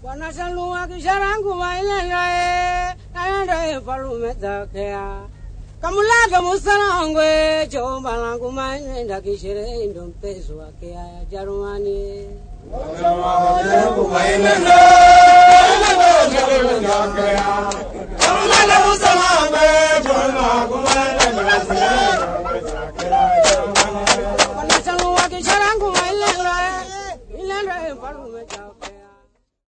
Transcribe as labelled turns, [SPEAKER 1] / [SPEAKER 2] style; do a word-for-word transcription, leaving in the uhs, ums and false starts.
[SPEAKER 1] Wanasalua kisharangu wailelae Nayanda falumeta kea Kamulaga musalangwe Chomba langu mainenda kishere Ndo mpezo wa kea Jarumani Wanasalua kisharangu wailelae